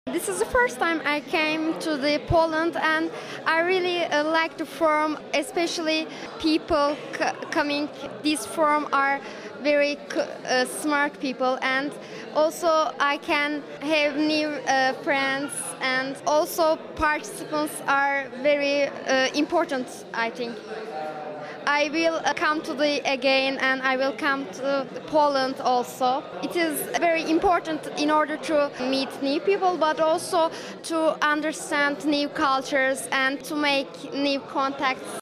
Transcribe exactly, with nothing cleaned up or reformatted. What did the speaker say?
This is the first time I came to the Poland, and I really uh, like the forum, especially people c- coming. This forum are very c- uh, smart people, and also I can have new uh, friends, and also participants are very uh, important, I think. I will uh, come to the again, and I will come to Poland also. It is very important in order to meet new people, but also to understand new cultures and to make new contacts.